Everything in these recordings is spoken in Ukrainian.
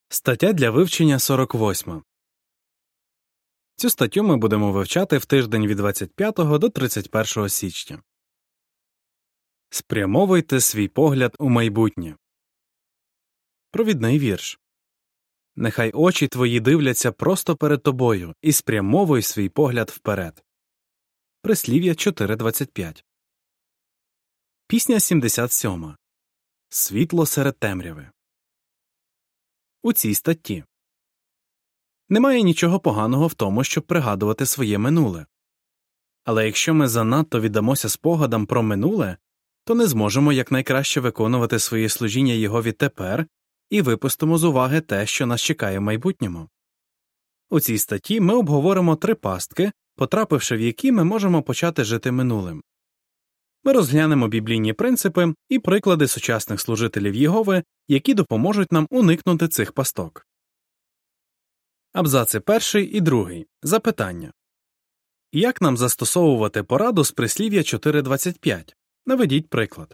Стаття для вивчення 48. Цю статтю ми будемо вивчати в тиждень від 25 до 31 січня. Спрямовуйте свій погляд у майбутнє. Провідний вірш. Нехай очі твої дивляться просто перед тобою і спрямовуй свій погляд вперед. Прислів'я 4.25. Пісня 77. Світло серед темряви. У цій статті. Немає нічого поганого в тому, щоб пригадувати своє минуле. Але якщо ми занадто віддамося спогадам про минуле, то не зможемо якнайкраще виконувати своє служіння Єгові тепер і випустимо з уваги те, що нас чекає в майбутньому. У цій статті ми обговоримо 3 пастки, потрапивши в які ми можемо почати жити минулим. Ми розглянемо біблійні принципи і приклади сучасних служителів Єгови, які допоможуть нам уникнути цих пасток. Абзаци 1 і 2. Запитання. Як нам застосовувати пораду з прислів'я 4.25? Наведіть приклад.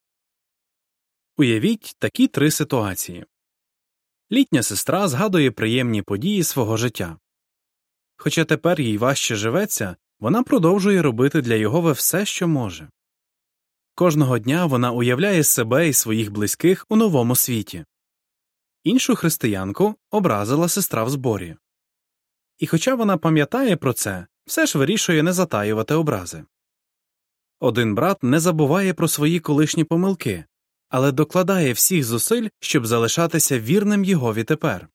Уявіть такі 3 ситуації. Літня сестра згадує приємні події свого життя. Хоча тепер їй важче живеться, вона продовжує робити для Єгови все, що може. Кожного дня вона уявляє себе і своїх близьких у новому світі. Іншу християнку образила сестра в зборі. І хоча вона пам'ятає про це, все ж вирішує не затаювати образи. Один брат не забуває про свої колишні помилки, але докладає всіх зусиль, щоб залишатися вірним Єгові тепер.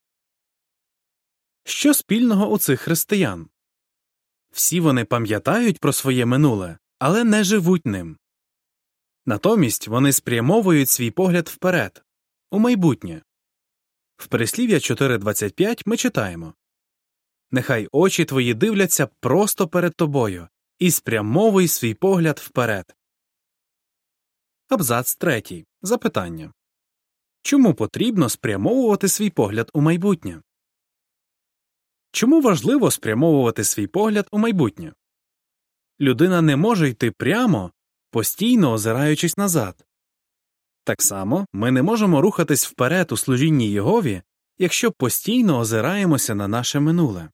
Що спільного у цих християн? Всі вони пам'ятають про своє минуле, але не живуть ним. Натомість вони спрямовують свій погляд вперед, у майбутнє. В прислів'я 4.25 ми читаємо: «Нехай очі твої дивляться просто перед тобою і спрямовуй свій погляд вперед». Абзац 3. Запитання. Чому потрібно спрямовувати свій погляд у майбутнє? Чому важливо спрямовувати свій погляд у майбутнє? Людина не може йти прямо, постійно озираючись назад. Так само ми не можемо рухатись вперед у служінні Єгові, якщо постійно озираємося на наше минуле.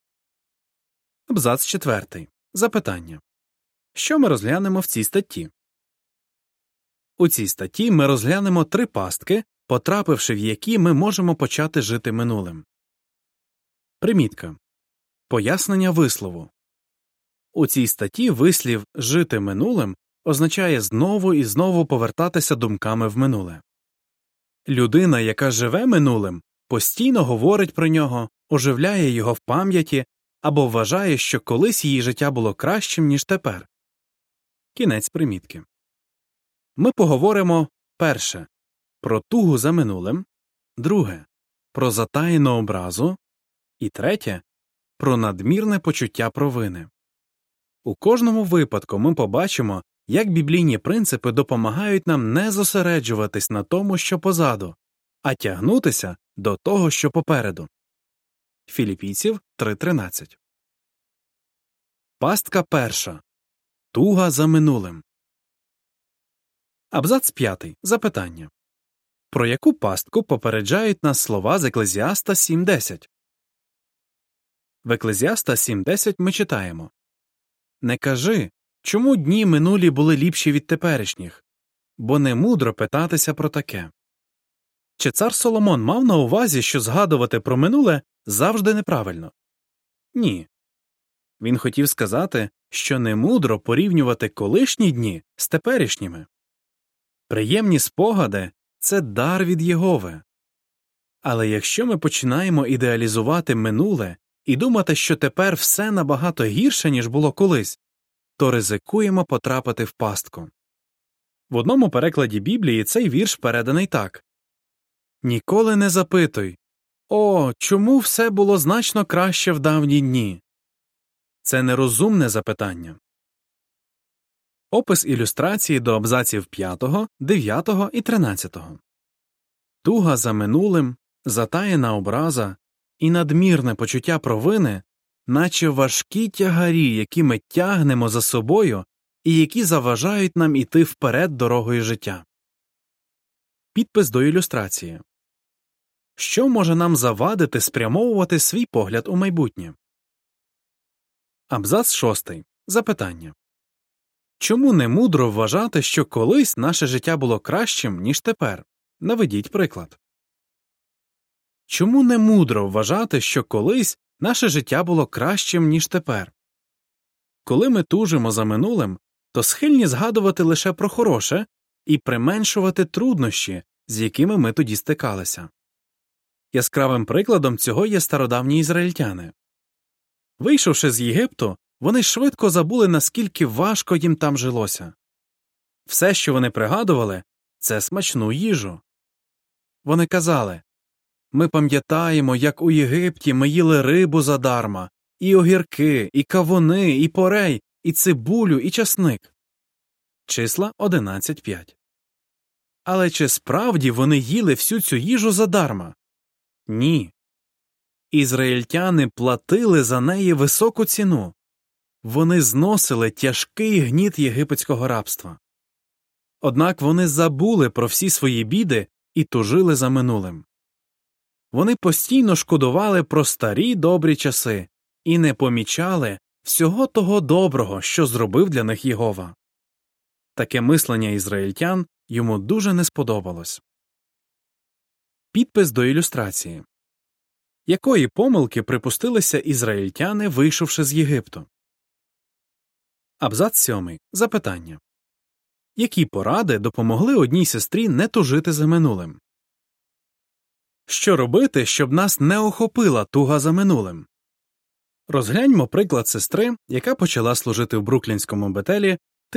Абзац 4. Запитання. Що ми розглянемо в цій статті? У цій статті ми розглянемо 3 пастки, потрапивши в які ми можемо почати жити минулим. Примітка. Пояснення вислову. У цій статті вислів «жити минулим» означає знову і знову повертатися думками в минуле. Людина, яка живе минулим, постійно говорить про нього, оживляє його в пам'яті або вважає, що колись її життя було кращим, ніж тепер. Кінець примітки. Ми поговоримо, перше, про тугу за минулим, друге, про затаєну образу і третє, про надмірне почуття провини. У кожному випадку ми побачимо, як біблійні принципи допомагають нам не зосереджуватись на тому, що позаду, а тягнутися до того, що попереду. Філіпійців 3.13. Пастка 1. Туга за минулим. Абзац 5. Запитання. Про яку пастку попереджають нас слова з Еклезіаста 7.10? В Еклезіаста 7.10 ми читаємо: «Не кажи, чому дні минулі були ліпші від теперішніх, бо не мудро питатися про таке». Чи цар Соломон мав на увазі, що згадувати про минуле завжди неправильно? Ні. Він хотів сказати, що не мудро порівнювати колишні дні з теперішніми. Приємні спогади – це дар від Єгови. Але якщо ми починаємо ідеалізувати минуле і думати, що тепер все набагато гірше, ніж було колись, то ризикуємо потрапити в пастку. В одному перекладі Біблії цей вірш переданий так: «Ніколи не запитуй: «О, чому все було значно краще в давні дні?» Це нерозумне запитання. Опис ілюстрації до абзаців 5, 9 і 13. Туга за минулим, затаєна образа і надмірне почуття провини, наче важкі тягарі, які ми тягнемо за собою і які заважають нам іти вперед дорогою життя. Підпис до ілюстрації. Що може нам завадити спрямовувати свій погляд у майбутнє? Абзац 6. Запитання. Чому не мудро вважати, що колись наше життя було кращим, ніж тепер? Наведіть приклад. Чому не мудро вважати, що колись наше життя було кращим, ніж тепер? Коли ми тужимо за минулим, то схильні згадувати лише про хороше і применшувати труднощі, з якими ми тоді стикалися. Яскравим прикладом цього є стародавні ізраїльтяни. Вийшовши з Єгипту, вони швидко забули, наскільки важко їм там жилося. Все, що вони пригадували, це смачну їжу. Вони казали: «Ми пам'ятаємо, як у Єгипті ми їли рибу задарма, і огірки, і кавуни, і порей, і цибулю, і часник». Числа 11.5. Але чи справді вони їли всю цю їжу задарма? Ні. Ізраїльтяни платили за неї високу ціну. Вони зносили тяжкий гніт єгипетського рабства. Однак вони забули про всі свої біди і тужили за минулим. Вони постійно шкодували про старі добрі часи і не помічали всього того доброго, що зробив для них Єгова. Таке мислення ізраїльтян йому дуже не сподобалось. Підпис до ілюстрації. Якої помилки припустилися ізраїльтяни, вийшовши з Єгипту? Абзац 7. Запитання. Які поради допомогли одній сестрі не тужити за минулим? Що робити, щоб нас не охопила туга за минулим? Розгляньмо приклад сестри, яка почала служити в Бруклінському Бетелі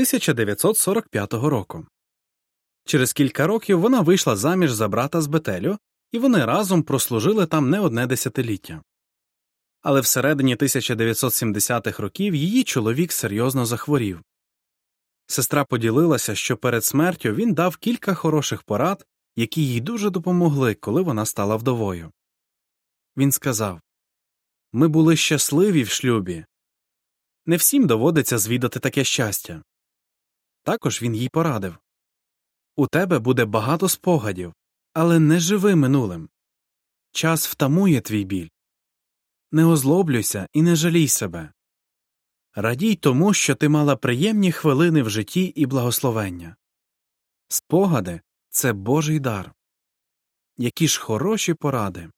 1945 року. Через кілька років вона вийшла заміж за брата з Бетелю, і вони разом прослужили там не одне десятиліття. Але всередині 1970-х років її чоловік серйозно захворів. Сестра поділилася, що перед смертю він дав кілька хороших порад, які їй дуже допомогли, коли вона стала вдовою. Він сказав: «Ми були щасливі в шлюбі. Не всім доводиться звідати таке щастя». Також він їй порадив: «У тебе буде багато спогадів, але не живи минулим. Час втамує твій біль. Не озлоблюйся і не жалій себе. Радій тому, що ти мала приємні хвилини в житті і благословення. Спогади – це Божий дар». Які ж хороші поради.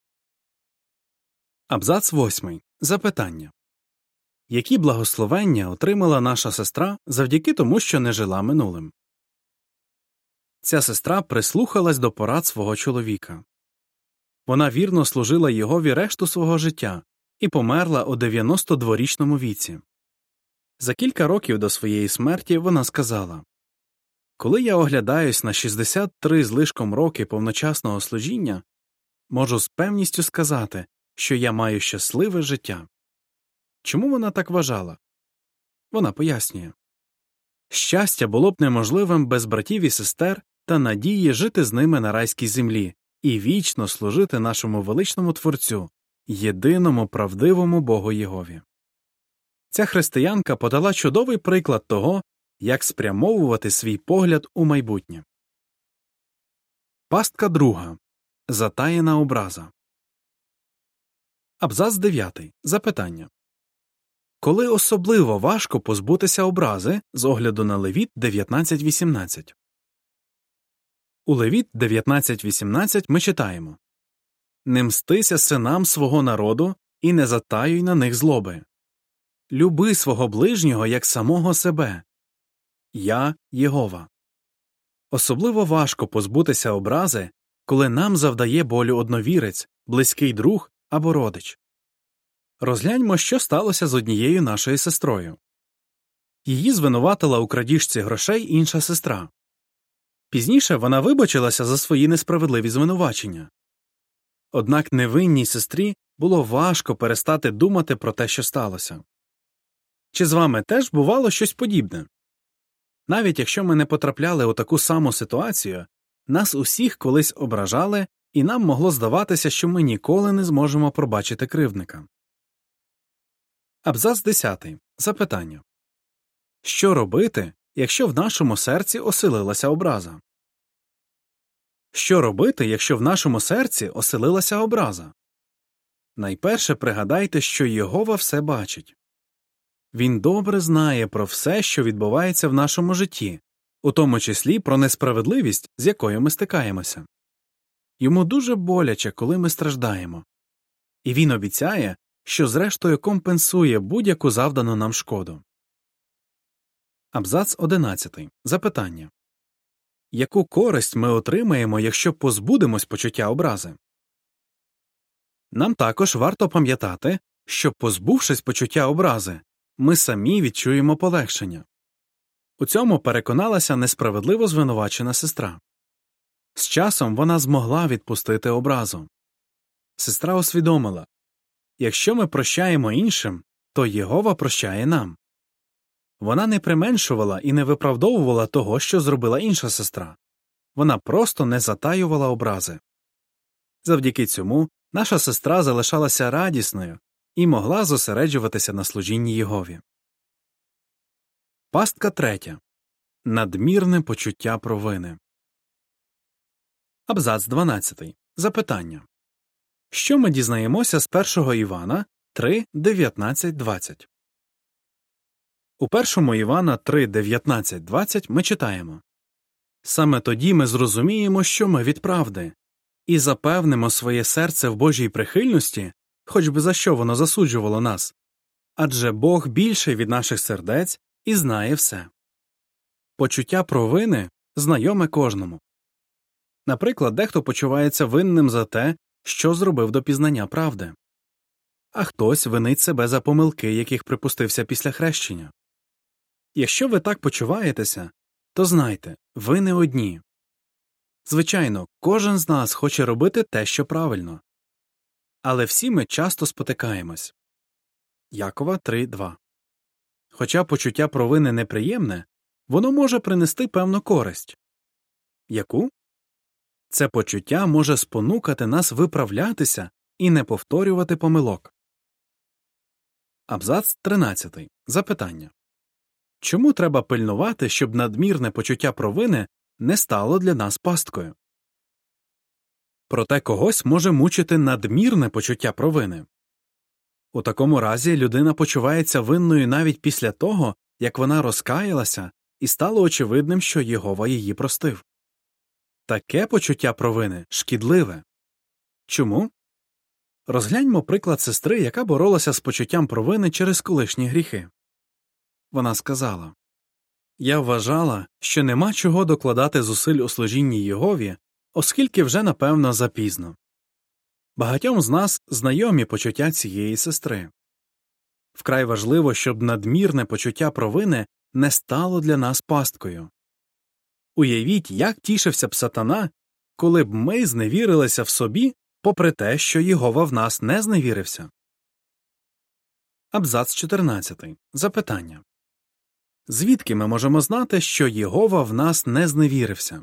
Абзац 8. Запитання. Які благословення отримала наша сестра завдяки тому, що не жила минулим? Ця сестра прислухалась до порад свого чоловіка. Вона вірно служила Єгові решту свого життя і померла у 92-річному віці. За кілька років до своєї смерті вона сказала: «Коли я оглядаюсь на 63 з лишком роки повночасного служіння, можу з певністю сказати, що я маю щасливе життя». Чому вона так вважала? Вона пояснює: «Щастя було б неможливим без братів і сестер та надії жити з ними на райській землі і вічно служити нашому величному Творцю, єдиному правдивому Богу Єгові». Ця християнка подала чудовий приклад того, як спрямовувати свій погляд у майбутнє. Пастка друга. Затаєна образа. Абзац 9. Запитання. Коли особливо важко позбутися образи з огляду на Левіт 19.18? У Левіт 19.18 ми читаємо: «Не мстися синам свого народу і не затаюй на них злоби. Люби свого ближнього, як самого себе. Я – Єгова». Особливо важко позбутися образи, коли нам завдає болю одновірець, близький друг або родич. Розгляньмо, що сталося з однією нашою сестрою. Її звинуватила у крадіжці грошей інша сестра. Пізніше вона вибачилася за свої несправедливі звинувачення. Однак невинній сестрі було важко перестати думати про те, що сталося. Чи з вами теж бувало щось подібне? Навіть якщо ми не потрапляли у таку саму ситуацію, нас усіх колись ображали, і нам могло здаватися, що ми ніколи не зможемо пробачити кривдника. Абзац 10. Запитання. Що робити, якщо в нашому серці оселилася образа? Що робити, якщо в нашому серці оселилася образа? Найперше пригадайте, що Єгова все бачить. Він добре знає про все, що відбувається в нашому житті, у тому числі про несправедливість, з якою ми стикаємося. Йому дуже боляче, коли ми страждаємо. І він обіцяє, що зрештою компенсує будь-яку завдану нам шкоду. Абзац 11. Запитання. Яку користь ми отримаємо, якщо позбудемось почуття образи? Нам також варто пам'ятати, що, позбувшись почуття образи, ми самі відчуємо полегшення. У цьому переконалася несправедливо звинувачена сестра. З часом вона змогла відпустити образу. Сестра усвідомила, якщо ми прощаємо іншим, то Єгова прощає нам. Вона не применшувала і не виправдовувала того, що зробила інша сестра. Вона просто не затаювала образи. Завдяки цьому наша сестра залишалася радісною і могла зосереджуватися на служінні Єгові. Пастка 3. Надмірне почуття провини. Абзац 12. Запитання. Що ми дізнаємося з 1 Івана 3, 19, 20? У 1 Івана 3, 19, 20 ми читаємо: «Саме тоді ми зрозуміємо, що ми від правди, і запевнимо своє серце в Божій прихильності, хоч би за що воно засуджувало нас. Адже Бог більший від наших сердець і знає все». Почуття провини знайоме кожному. Наприклад, дехто почувається винним за те, що зробив до пізнання правди. А хтось винить себе за помилки, яких припустився після хрещення. Якщо ви так почуваєтеся, то знайте, ви не одні. Звичайно, кожен з нас хоче робити те, що правильно. Але всі ми часто спотикаємось. Якова 3.2. Хоча почуття провини неприємне, воно може принести певну користь. Яку? Це почуття може спонукати нас виправлятися і не повторювати помилок. Абзац 13. Запитання. Чому треба пильнувати, щоб надмірне почуття провини не стало для нас пасткою? Проте когось може мучити надмірне почуття провини. У такому разі людина почувається винною навіть після того, як вона розкаялася і стало очевидним, що Єгова її простив. Таке почуття провини шкідливе. Чому? Розгляньмо приклад сестри, яка боролася з почуттям провини через колишні гріхи. Вона сказала: «Я вважала, що нема чого докладати зусиль у служінні Єгові, оскільки вже, напевно, запізно». Багатьом з нас знайомі почуття цієї сестри. Вкрай важливо, щоб надмірне почуття провини не стало для нас пасткою. Уявіть, як тішився б сатана, коли б ми зневірилися в собі, попри те, що Єгова в нас не зневірився. Абзац 14. Запитання. Звідки ми можемо знати, що Єгова в нас не зневірився?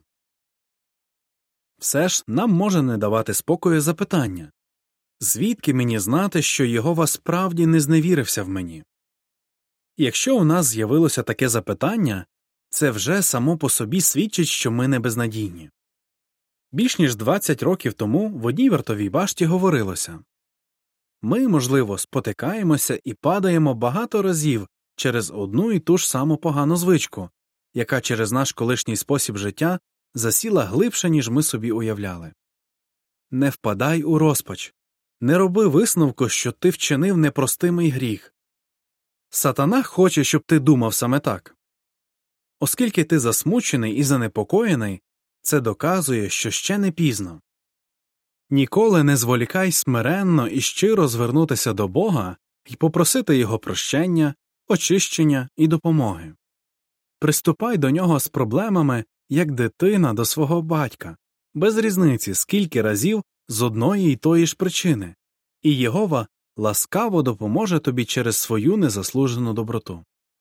Все ж нам може не давати спокою запитання. Звідки мені знати, що Єгова справді не зневірився в мені? Якщо у нас з'явилося таке запитання, це вже само по собі свідчить, що ми не безнадійні. Більш ніж 20 років тому в одній вартовій башті говорилося: «Ми, можливо, спотикаємося і падаємо багато разів через одну і ту ж саму погану звичку, яка через наш колишній спосіб життя засіла глибше, ніж ми собі уявляли. Не впадай у розпач, не роби висновку, що ти вчинив непростимий гріх. Сатана хоче, щоб ти думав саме так. Оскільки ти засмучений і занепокоєний, це доказує, що ще не пізно. Ніколи не зволікай смиренно і щиро звернутися до Бога і попросити Його прощення, очищення і допомоги. Приступай до Нього з проблемами, як дитина до свого батька, без різниці, скільки разів з одної й тої ж причини, і Єгова ласкаво допоможе тобі через свою незаслужену доброту.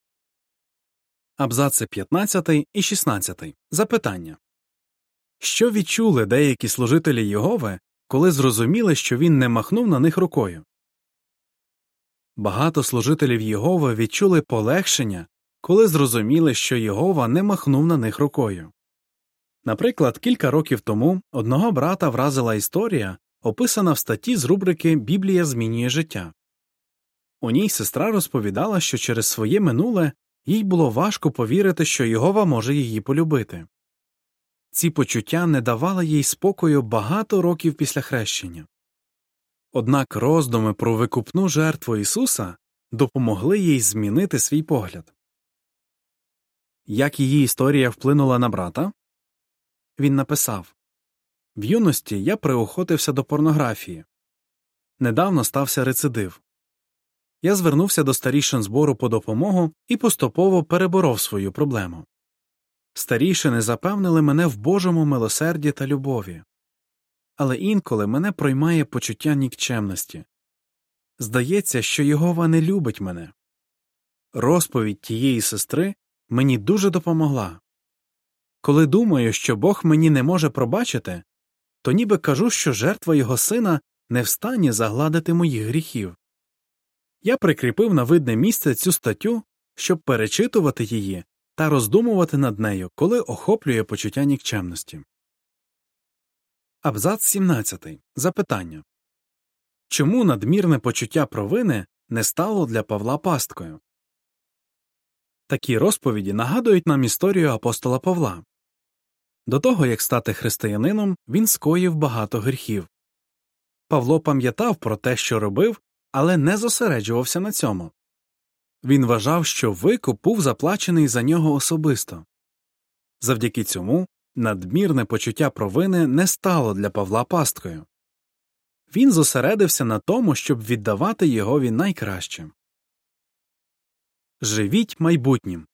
Абзаци 15 і 16. Запитання. Що відчули деякі служителі Єгови, коли зрозуміли, що він не махнув на них рукою? Багато служителів Єгови відчули полегшення, коли зрозуміли, що Єгова не махнув на них рукою. Наприклад, кілька років тому одного брата вразила історія, описана в статті з рубрики «Біблія змінює життя». У ній сестра розповідала, що через своє минуле їй було важко повірити, що Єгова може її полюбити. Ці почуття не давали їй спокою багато років після хрещення. Однак роздуми про викупну жертву Ісуса допомогли їй змінити свій погляд. Як її історія вплинула на брата? Він написав: «В юності я приохотився до порнографії. Недавно стався рецидив. Я звернувся до старішин збору по допомогу і поступово переборов свою проблему. Старішини запевнили мене в Божому милосерді та любові. Але інколи мене проймає почуття нікчемності. Здається, що Єгова не любить мене. Розповідь тієї сестри мені дуже допомогла. Коли думаю, що Бог мені не може пробачити, то ніби кажу, що жертва Його Сина не встані загладити моїх гріхів. Я прикріпив на видне місце цю статтю, щоб перечитувати її та роздумувати над нею, коли охоплює почуття нікчемності». Абзац 17. Запитання. Чому надмірне почуття провини не стало для Павла пасткою? Такі розповіді нагадують нам історію апостола Павла. До того, як стати християнином, він скоїв багато гріхів. Павло пам'ятав про те, що робив, але не зосереджувався на цьому. Він вважав, що викуп був заплачений за нього особисто. Завдяки цьому надмірне почуття провини не стало для Павла пасткою. Він зосередився на тому, щоб віддавати Єгові найкраще. Живіть майбутнім.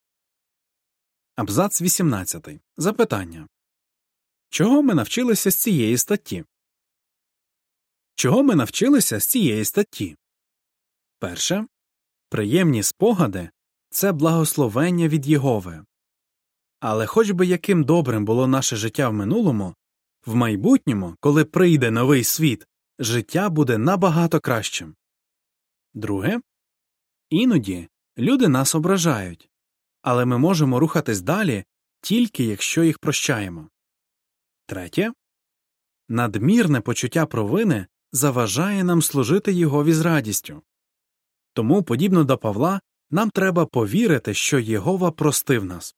Абзац 18. Запитання. Чого ми навчилися з цієї статті? Чого ми навчилися з цієї статті? Перше. Приємні спогади – це благословення від Єгови. Але хоч би яким добрим було наше життя в минулому, в майбутньому, коли прийде новий світ, життя буде набагато кращим. Друге. Іноді люди нас ображають, але ми можемо рухатись далі тільки якщо їх прощаємо. Третє. Надмірне почуття провини заважає нам служити Єгові з радістю. Тому, подібно до Павла, нам треба повірити, що Єгова простив нас.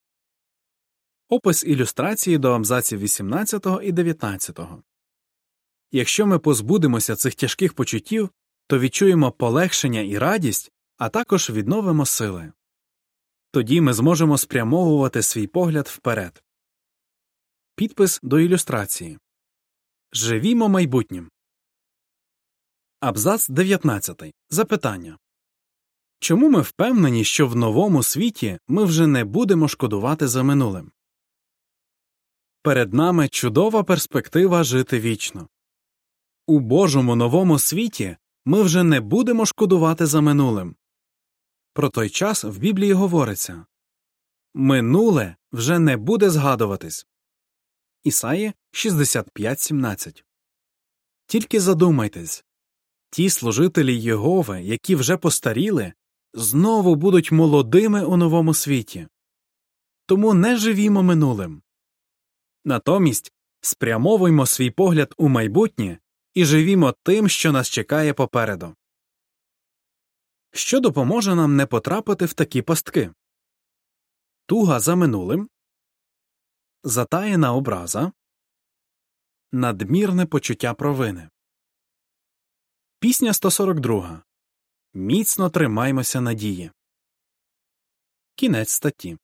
Опис ілюстрації до абзаців 18 і 19. Якщо ми позбудемося цих тяжких почуттів, то відчуємо полегшення і радість, а також відновимо сили. Тоді ми зможемо спрямовувати свій погляд вперед. Підпис до ілюстрації. Живімо майбутнім. Абзац 19. Запитання. Чому ми впевнені, що в новому світі ми вже не будемо шкодувати за минулим? Перед нами чудова перспектива жити вічно. У Божому новому світі ми вже не будемо шкодувати за минулим. Про той час в Біблії говориться: «Минуле вже не буде згадуватись». Ісаї 65:17. Тільки задумайтесь. Ті служителі Єгови, які вже постаріли, знову будуть молодими у новому світі. Тому не живімо минулим. Натомість спрямовуймо свій погляд у майбутнє і живімо тим, що нас чекає попереду. Що допоможе нам не потрапити в такі пастки? Туга за минулим, затаєна образа, надмірне почуття провини. Пісня 142. Міцно тримаймося надії. Кінець статті.